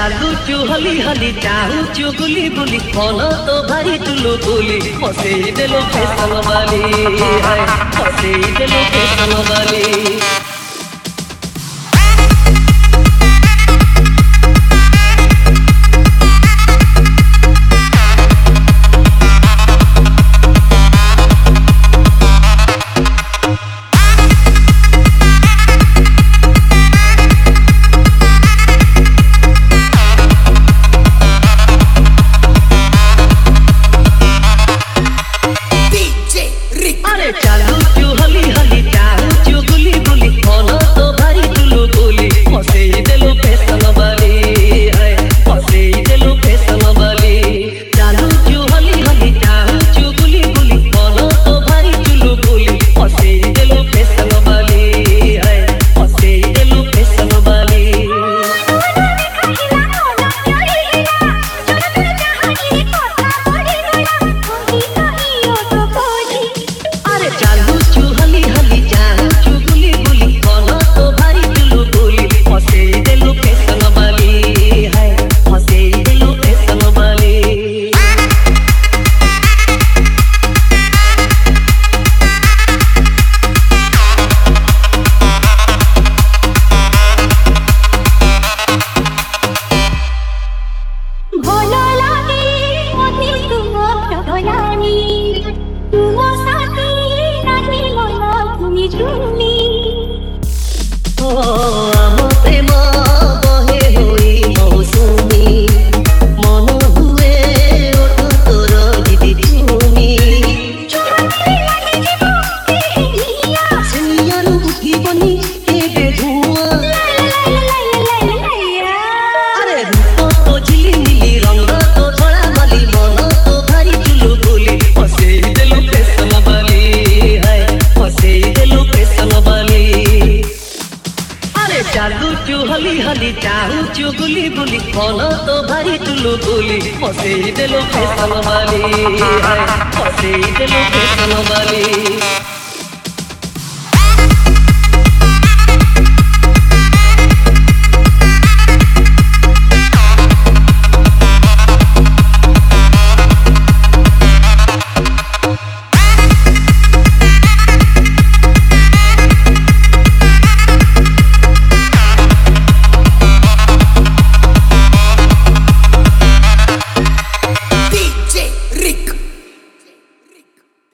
ଚାଲୁଛୁ ହଲି ହଲି ଚାହୁଁଛୁ ବୁଲି ବୁଲି ମନ ତ ଭାରି ଟୁଲୁ ବୁଲି ଫସେଇ ଦେଲୁ ଫେସନ ବାଲି ଫସେଇ ଦେଲୁ ଫେସନ ବାଲି। चालूचू हली हली चाहूचू बुली बुली मन तो भारी टुलु बुली फसेई देलु फैशन वाली है फसेई देलु फैशन वाली। चालूचू हली हली चाहूचू बुली बुली मन तो भारी टुलु बुली फसेई देलु फैशन वाली है फसेई देलु फैशन वाली। चालूचू हली हली चाहूचू बुली बुली मन तो भारी टुलु बुली फसेई देलु फैशन वाली है फसेई देलु फैशन वाली। भोला लागे मोती तुम भोलानी तुम साथी नाची मोला तुमी झूमी ओ आम प्रेम बहे होई मौसुमी मन हुए ओठ तोर दीदी झूमी सियारू उठी बनी एबे धुआं अरे रूप तो झिली नीली रंग तो धड़ा माली मन तो भारी टुलु बुली फसेई देलु फैशन वाली है फसेई देलु फैशन वाली। अरे चालूचू हली हली चाहूचू बुली बुली मन तो भारी टुलु बुली फसेई देलु फैशन वाली है फसेई देलु फैशन वाली।